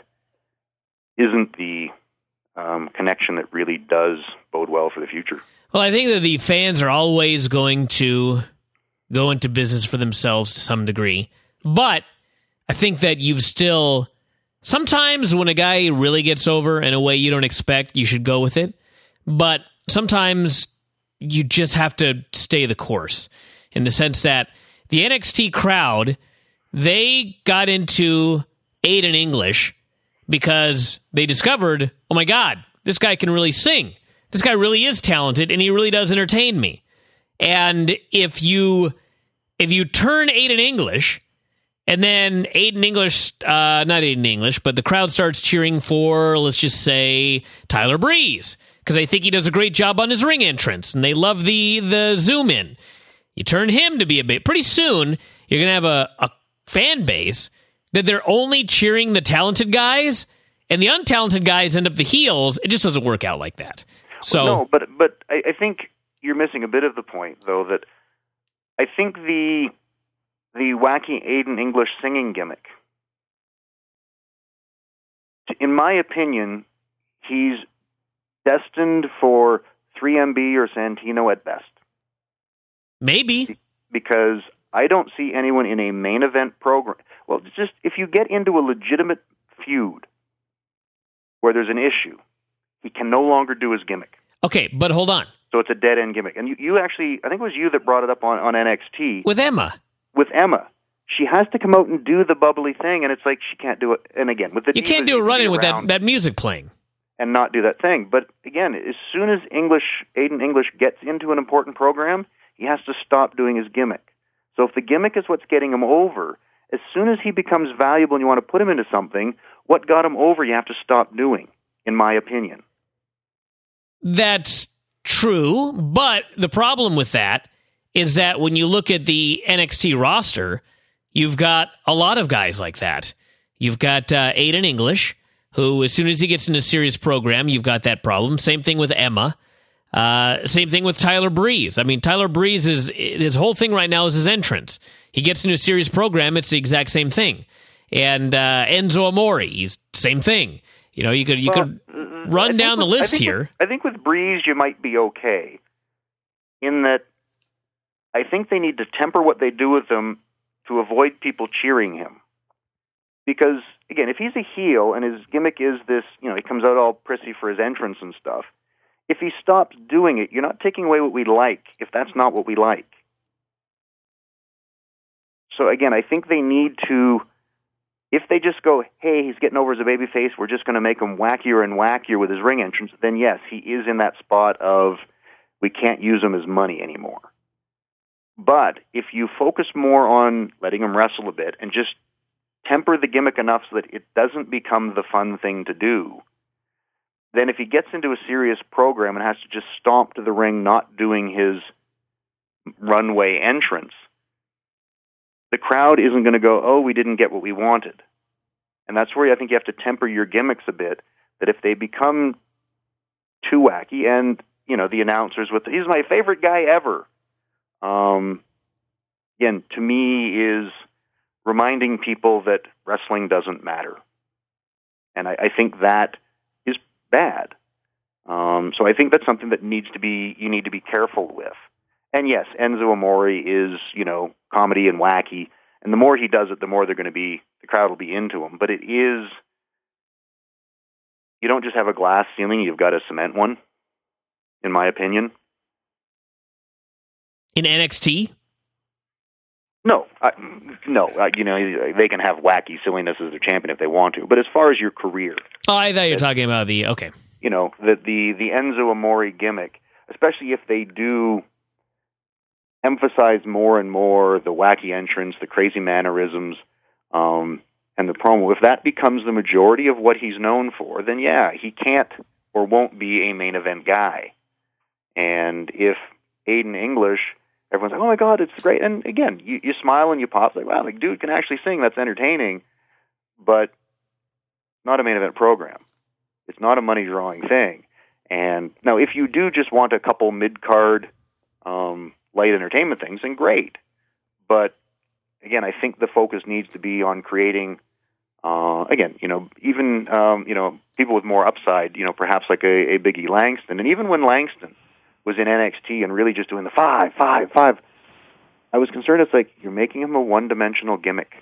isn't the um, connection that really does bode well for the future. Well, I think that the fans are always going to go into business for themselves to some degree. But I think that you've still... Sometimes when a guy really gets over in a way you don't expect, you should go with it. But sometimes you just have to stay the course, in the sense that the N X T crowd, they got into Aiden English because they discovered, oh my God, this guy can really sing. This guy really is talented, and he really does entertain me. And if you if you turn Aiden English... And then Aiden English, uh, not Aiden English, but the crowd starts cheering for, let's just say, Tyler Breeze, because they think he does a great job on his ring entrance, and they love the the zoom in. You turn him to be a bit. Pretty soon, you're going to have a, a fan base that they're only cheering the talented guys, and the untalented guys end up the heels. It just doesn't work out like that. So well, no, but but I, I think you're missing a bit of the point, though, that I think the... the wacky Aiden English singing gimmick, in my opinion, he's destined for three M B or Santino at best. Maybe. Because I don't see anyone in a main event program. Well, just if you get into a legitimate feud where there's an issue, he can no longer do his gimmick. Okay, but hold on. So it's a dead-end gimmick. And you, you actually, I think it was you that brought it up on, on N X T. With Emma. With Emma, she has to come out and do the bubbly thing, and it's like she can't do it. And again, with the you can't do a run-in with that, that music playing. and not do that thing. But again, as soon as English, Aiden English gets into an important program, he has to stop doing his gimmick. So if the gimmick is what's getting him over, as soon as he becomes valuable and you want to put him into something, what got him over you have to stop doing, in my opinion. That's true, but the problem with that is that when you look at the N X T roster, you've got a lot of guys like that. You've got uh, Aiden English, who as soon as he gets in a serious program, you've got that problem. Same thing with Emma. Uh, same thing with Tyler Breeze. I mean, Tyler Breeze, is his whole thing right now is his entrance. He gets into a serious program, it's the exact same thing. And uh, Enzo Amore, he's same thing. You know, you could you well, could run down with, the list I here. With, I think with Breeze, you might be okay, in that I think they need to temper what they do with him to avoid people cheering him. Because, again, if he's a heel and his gimmick is this, you know, he comes out all prissy for his entrance and stuff, if he stops doing it, you're not taking away what we like if that's not what we like. So, again, I think they need to, if they just go, hey, he's getting over as a babyface, we're just going to make him wackier and wackier with his ring entrance, then yes, he is in that spot of we can't use him as money anymore. But if you focus more on letting him wrestle a bit and just temper the gimmick enough so that it doesn't become the fun thing to do, then if he gets into a serious program and has to just stomp to the ring not doing his runway entrance, the crowd isn't going to go, oh, we didn't get what we wanted. And that's where I think you have to temper your gimmicks a bit, that if they become too wacky, and, you know, the announcers with, he's my favorite guy ever, um, again, to me is reminding people that wrestling doesn't matter. And I, I think that is bad. Um, so I think that's something that needs to be, you need to be careful with. And yes, Enzo Amore is, you know, comedy and wacky, and the more he does it, the more they're going to be, the crowd will be into him. But it is, you don't just have a glass ceiling, you've got a cement one, in my opinion. In N X T? No, uh, no. Uh, you know, they can have wacky silliness as their champion if they want to. But as far as your career, oh, I thought you were talking about the okay. You know, the the the Enzo Amore gimmick, especially if they do emphasize more and more the wacky entrance, the crazy mannerisms, um, and the promo. If that becomes the majority of what he's known for, then yeah, he can't or won't be a main event guy. And if Aiden English, everyone's like, oh my God, it's great. And again, you, you smile and you pop, like, wow, like, dude can actually sing, that's entertaining, but not a main event program. It's not a money drawing thing. And now if you do just want a couple mid-card um, light entertainment things, then great. But again, I think the focus needs to be on creating, uh, again, you know, even, um, you know, people with more upside, you know, perhaps like a, a Biggie Langston. And even when Langston was in N X T and really just doing the five, five, five, I was concerned. It's like, you're making him a one-dimensional gimmick.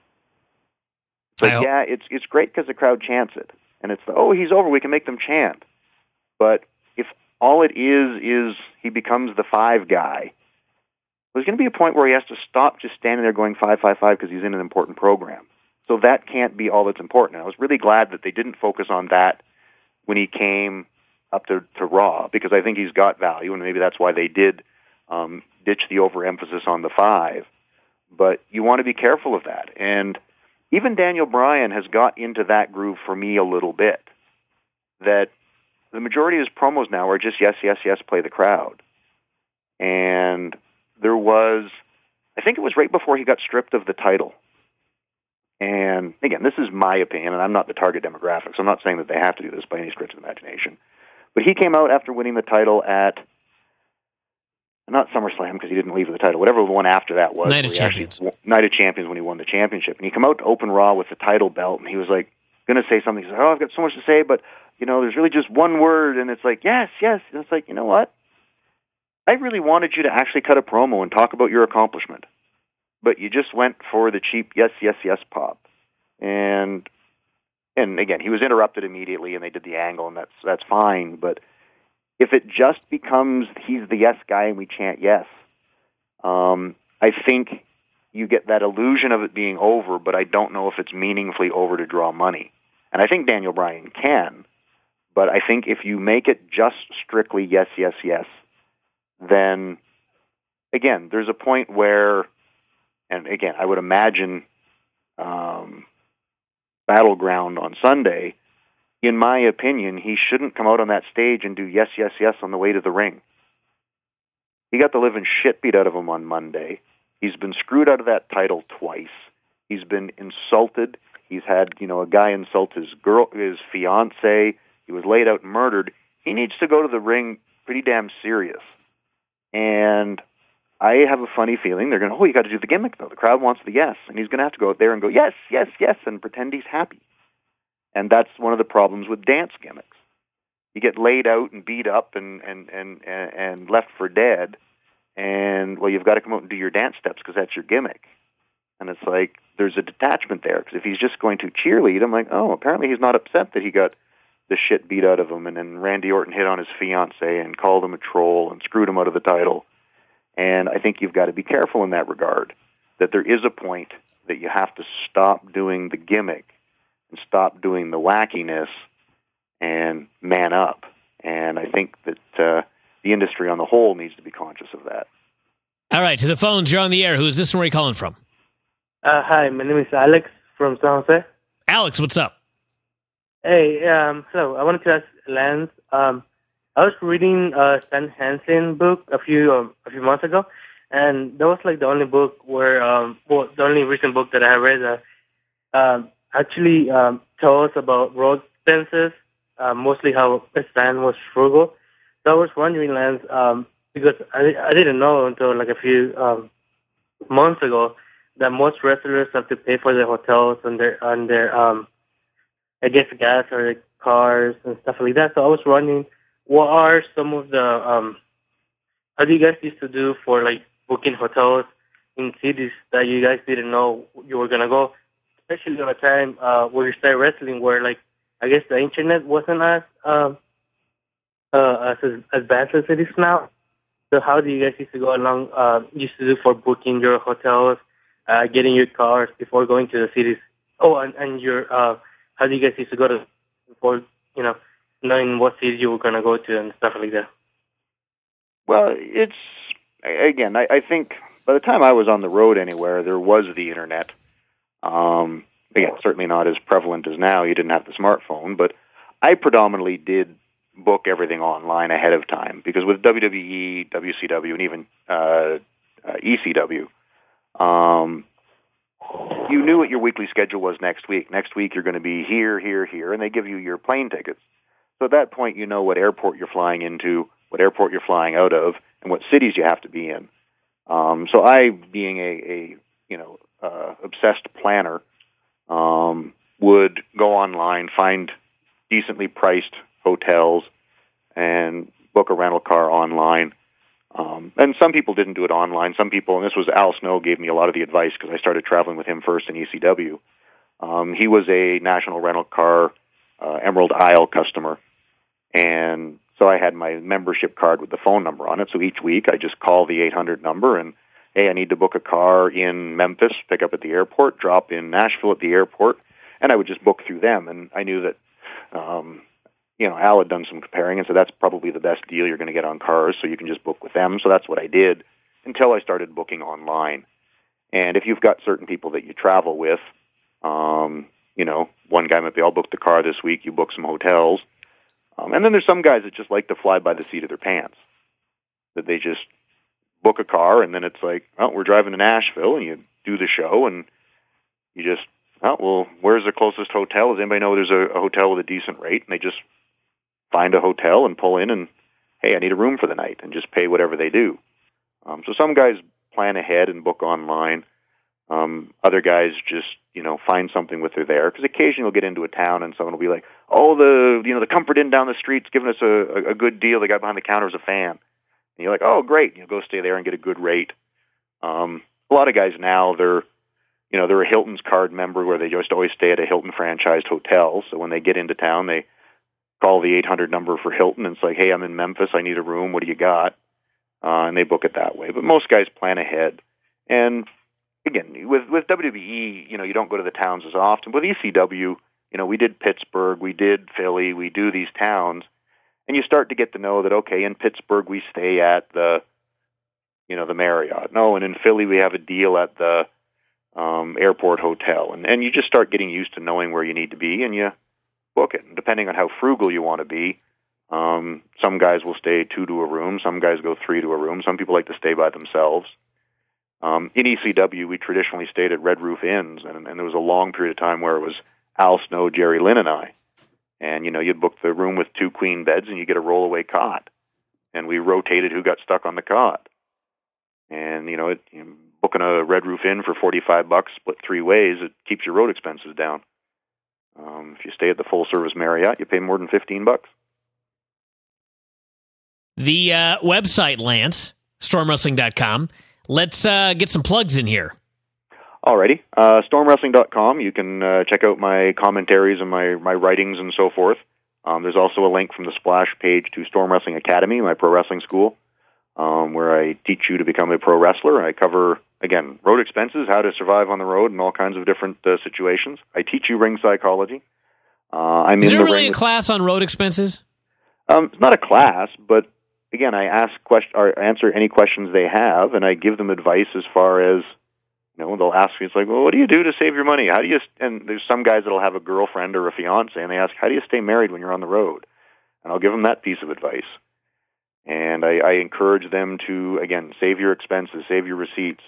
But yeah, it's it's great because the crowd chants it. And it's, the, oh, he's over, we can make them chant. But if all it is is he becomes the five guy, there's going to be a point where he has to stop just standing there going five, five, five because he's in an important program. So that can't be all that's important. And I was really glad that they didn't focus on that when he came up to, to Raw, because I think he's got value, and maybe that's why they did um, ditch the overemphasis on the five. But you want to be careful of that. And even Daniel Bryan has got into that groove for me a little bit, that the majority of his promos now are just yes, yes, yes, play the crowd. And there was, I think it was right before he got stripped of the title. And again, this is my opinion, and I'm not the target demographic, so I'm not saying that they have to do this by any stretch of the imagination. But he came out after winning the title at, not SummerSlam because he didn't leave with the title, whatever the one after that was. Night of Champions. Actually, Night of Champions when he won the championship. And he came out to open Raw with the title belt, and he was like, going to say something. He's like, oh, I've got so much to say, but, you know, there's really just one word. And it's like, yes, yes. And it's like, you know what? I really wanted you to actually cut a promo and talk about your accomplishment. But you just went for the cheap yes, yes, yes pop. And and again, he was interrupted immediately, and they did the angle, and that's that's fine. But if it just becomes he's the yes guy and we chant yes, um, I think you get that illusion of it being over, but I don't know if it's meaningfully over to draw money. And I think Daniel Bryan can, But I think if you make it just strictly yes, yes, yes, then, again, there's a point where, and again, I would imagine um, Battleground on Sunday, in my opinion, he shouldn't come out on that stage and do yes, yes, yes on the way to the ring. He got the living shit beat out of him on Monday. He's been screwed out of that title twice. He's been insulted. He's had, you know, a guy insult his girl, his fiance. He was laid out and murdered. He needs to go to the ring pretty damn serious. And I have a funny feeling they're going to, oh, you got to do the gimmick, though. The crowd wants the yes. And he's going to have to go out there and go, yes, yes, yes, and pretend he's happy. And that's one of the problems with dance gimmicks. You get laid out and beat up and, and, and, and left for dead. And, well, you've got to come out and do your dance steps because that's your gimmick. And it's like, there's a detachment there. Because if he's just going to cheerlead, I'm like, oh, apparently he's not upset that he got the shit beat out of him, and then Randy Orton hit on his fiance and called him a troll and screwed him out of the title. And I think you've got to be careful in that regard, that there is a point that you have to stop doing the gimmick and stop doing the wackiness and man up. And I think that uh, the industry on the whole needs to be conscious of that. All right, to the phones, you're on the air. Who is this and where are you calling from? Uh, hi, my name is Alex from San Jose. Alex, what's up? Hey, um, hello. I wanted to ask Lance. Um, I was reading uh, Stan Hansen book a few um, a few months ago, and that was like the only book where, um, well, the only recent book that I read that um, actually um, tells us about road dances, uh, mostly how Stan was frugal. So I was wondering, Lance, um, because I I didn't know until like a few um, months ago that most wrestlers have to pay for their hotels and their and their um. I guess gas or cars and stuff like that. So I was wondering, what are some of the, um, how do you guys used to do for like booking hotels in cities that you guys didn't know you were going to go, especially at a time uh, where you started wrestling where like, I guess the internet wasn't as, um, uh, as advanced as it is now. So how do you guys used to go along, uh, used to do for booking your hotels, uh, getting your cars before going to the cities? Oh, and, and your, uh, how do you guys used to go to before, you know, knowing what city you were going to go to and stuff like that? Well, it's, again, I, I think by the time I was on the road anywhere, there was the internet. Um, again, certainly not as prevalent as now. You didn't have the smartphone, but I predominantly did book everything online ahead of time because with W W E, W C W, and even uh, uh, E C W, um, you knew what your weekly schedule was next week. Next week you're going to be here, here, here, and they give you your plane tickets. So at that point you know what airport you're flying into, what airport you're flying out of, and what cities you have to be in. Um, so I, being a, a you know uh, obsessed planner, um, would go online, find decently priced hotels, and book a rental car online. Um, and some people didn't do it online. Some people, and this was Al Snow gave me a lot of the advice because I started traveling with him first in E C W. Um, he was a National Rental Car uh, Emerald Isle customer, and so I had my membership card with the phone number on it. So each week I just call the eight hundred number and, hey, I need to book a car in Memphis, pick up at the airport, drop in Nashville at the airport, and I would just book through them. And I knew that, um, you know, Al had done some comparing and said that's probably the best deal you're going to get on cars, so you can just book with them. So that's what I did until I started booking online. And if you've got certain people that you travel with, um, you know, one guy might be, I'll book the car this week, you book some hotels. Um, and then there's some guys that just like to fly by the seat of their pants, that they just book a car, and then it's like, oh, we're driving to Nashville, and you do the show, and you just, oh, well, where's the closest hotel? Does anybody know there's a, a hotel with a decent rate? And they just find a hotel and pull in and, hey, I need a room for the night, and just pay whatever they do. Um, so some guys plan ahead and book online. Um, other guys just, you know, find something with they're there, because occasionally you'll get into a town and someone will be like, oh, the, you know, the Comfort Inn down the street's giving us a, a, a good deal. The guy behind the counter is a fan. And you're like, oh, great. You know, go stay there and get a good rate. Um, a lot of guys now, they're, you know, they're a Hilton's card member where they just always stay at a Hilton franchised hotel. So when they get into town, they call the eight hundred number for Hilton and it's like, hey, I'm in Memphis. I need a room. What do you got? Uh, and they book it that way. But most guys plan ahead. And again, with with W W E, you know, you don't go to the towns as often. With E C W, You know, we did Pittsburgh, we did Philly, we do these towns, and you start to get to know that, okay, in Pittsburgh we stay at the, you know, the Marriott. No, and in Philly we have a deal at the um, airport hotel. And, and you just start getting used to knowing where you need to be, and you book it. And depending on how frugal you want to be, um, some guys will stay two to a room, some guys go three to a room, some people like to stay by themselves. Um, in E C W, we traditionally stayed at Red Roof Inns, and, and there was a long period of time where it was Al Snow, Jerry Lynn, and I. And, you know, you'd book the room with two queen beds, and you get a rollaway cot. And we rotated who got stuck on the cot. And, you know, it, you know, booking a Red Roof Inn for forty-five bucks, split three ways, it keeps your road expenses down. Um, if you stay at the full-service Marriott, you pay more than fifteen bucks. The uh, website, Lance, storm wrestling dot com. Let's uh, get some plugs in here. Alrighty. Uh, storm wrestling dot com. You can uh, check out my commentaries and my, my writings and so forth. Um, there's also a link from the splash page to Storm Wrestling Academy, my pro wrestling school, um, where I teach you to become a pro wrestler. I cover, again, road expenses, how to survive on the road, and all kinds of different uh, situations. I teach you ring psychology. Uh, I'm Is in there the really ring a class on road expenses? Um, it's not a class, but again, I ask question or answer any questions they have, and I give them advice as far as, you know, they'll ask me, it's like, well, what do you do to save your money? How do you, and there's some guys that'll have a girlfriend or a fiance, and they ask, how do you stay married when you're on the road? And I'll give them that piece of advice. And I, I encourage them to, again, save your expenses, save your receipts,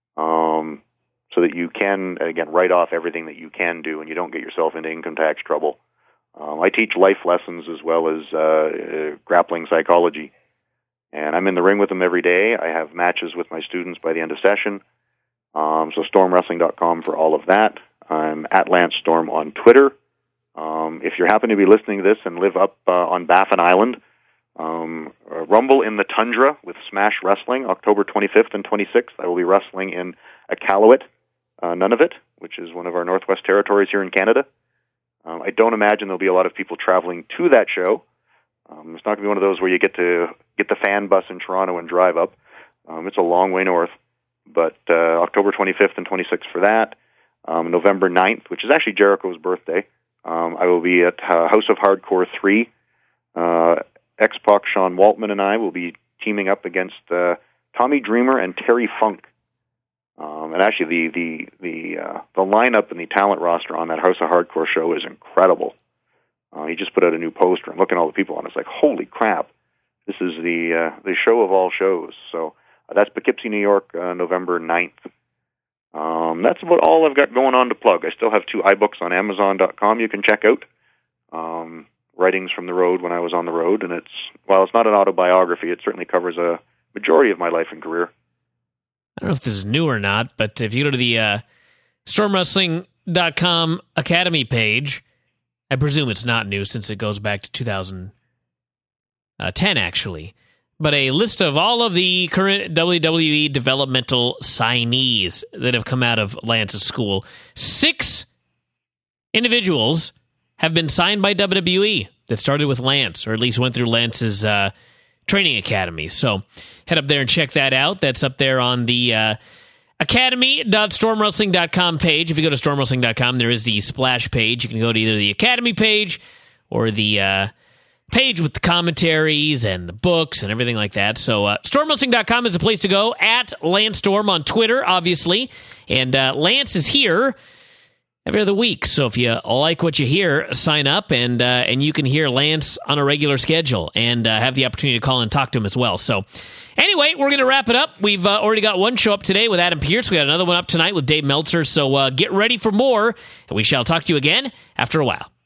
um, so that you can, again, write off everything that you can do and you don't get yourself into income tax trouble. Um, I teach life lessons as well as uh, uh, grappling psychology. And I'm in the ring with them every day. I have matches with my students by the end of session. Um, so storm wrestling dot com for all of that. I'm at Lance Storm on Twitter. Um, if you happen to be listening to this and live up uh, on Baffin Island, um, uh, Rumble in the Tundra with Smash Wrestling, October twenty-fifth and twenty-sixth. I will be wrestling in Iqaluit, uh, Nunavut, which is one of our Northwest Territories here in Canada. Um, I don't imagine there'll be a lot of people traveling to that show. Um, it's not going to be one of those where you get to get the fan bus in Toronto and drive up. Um, it's a long way north. But uh, October twenty-fifth and twenty-sixth for that. Um, November ninth, which is actually Jericho's birthday, um, I will be at uh, House of Hardcore three. Uh, X-Pac, Sean Waltman, and I will be teaming up against uh, Tommy Dreamer and Terry Funk. Um, and actually, the the the, uh, the lineup and the talent roster on that House of Hardcore show is incredible. Uh, he just put out a new poster. I'm looking at all the people on it. It's like, holy crap. This is the uh, the show of all shows. So uh, that's Poughkeepsie, New York, uh, November ninth. Um, that's about all I've got going on to plug. I still have two iBooks on Amazon dot com you can check out. Um, writings from the road when I was on the road. And it's, while it's not an autobiography, it certainly covers a majority of my life and career. I don't know if this is new or not, but if you go to the uh, storm wrestling dot com Academy page, I presume it's not new since it goes back to two thousand ten, actually. But a list of all of the current W W E developmental signees that have come out of Lance's school. Six individuals have been signed by W W E that started with Lance, or at least went through Lance's uh, training academy. So head up there and check that out. That's up there on the uh, academy dot storm wrestling dot com page. If you go to storm wrestling dot com, there is the splash page. You can go to either the Academy page or the uh, page with the commentaries and the books and everything like that. So uh, storm wrestling dot com is the place to go. At Lance Storm on Twitter, obviously. And uh, Lance is here every other week. So if you like what you hear, sign up, and uh, and you can hear Lance on a regular schedule and uh, have the opportunity to call and talk to him as well. So anyway, we're going to wrap it up. We've uh, already got one show up today with Adam Pearce. We got another one up tonight with Dave Meltzer. So uh, get ready for more, and we shall talk to you again after a while.